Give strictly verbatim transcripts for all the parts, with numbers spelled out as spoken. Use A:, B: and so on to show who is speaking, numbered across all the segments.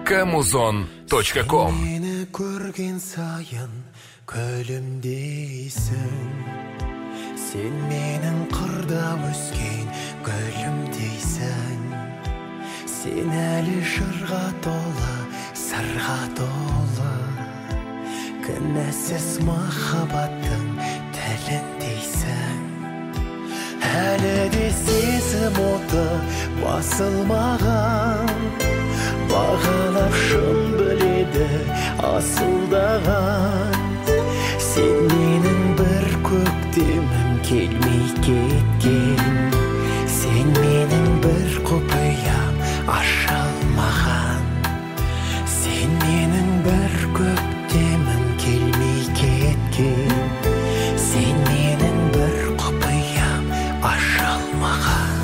A: камузон точка ком.
B: Мені көрген сайын күлімдейсің, сен менің қырда өскен гүлімдейсің, сен әлі жырға толы, сырға толы, кінәсіз махаббаттың тіліндейсің. Әлі де сезім оты басылмаған, бағалап шын біледі асылдаған. Сен менің бір көктемім келмей кеткен, сен менің бір құпиям ашылмаған. Сен менің бір көктемім келмей кеткен, сен менің бір құпиям ашылмаған.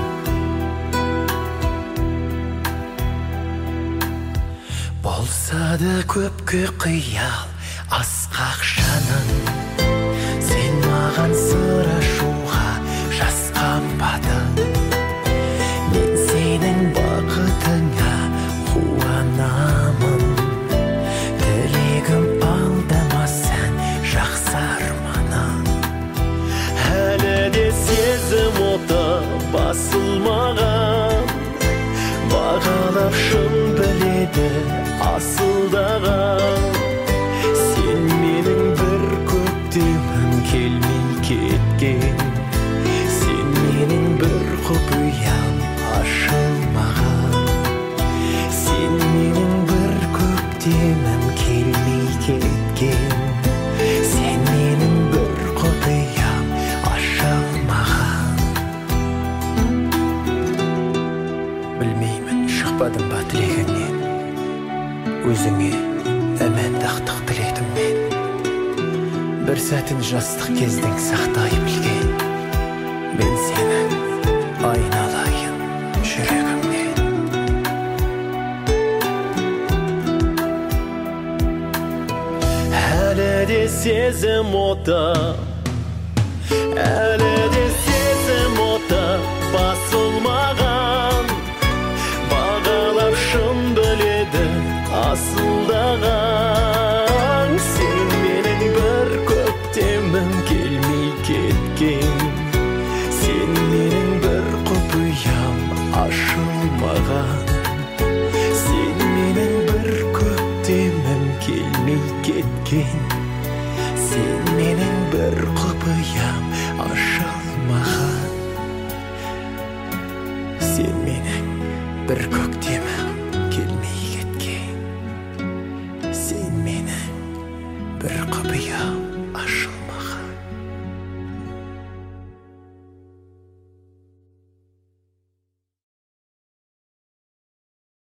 B: Болса да көпке қиял асқақ жаным, сен маған сыр ашуға жасқанбадың. Мен сенің бақытыңа қуанамын, тілегім алдамасаң жақсы арманым. Әлі де сезім оты басылмаған, бағалап шын біледі асылдаған. Сен менің бір көктемім келмей кеткен, сен менің бір құпиям ашылмаған. Сен менің бір көктемім келмей кеткен, сен менің бір құпиям ашылмаған. Білмеймін, шықпадым ба тілегіңнен, өзіңе әмәндақтық тіледім мен. Бір сәтін жастық кездің сақтай білген, мен сенің айналайын жүрегімнен. Әлі де сезім оты, әлі де сезім оты басылмаған, бағалап шын біледі асылдаған. Сен менің бір көктемім келмей кеткен, сен менің бір құпиям ашылмаған. Сен менің бір көктемім келмей кеткен, сен менің бір құпиям ашылмаған. Сен менің бір көктемім келмей кеткен, сен менің бір құпиям ашылмаған.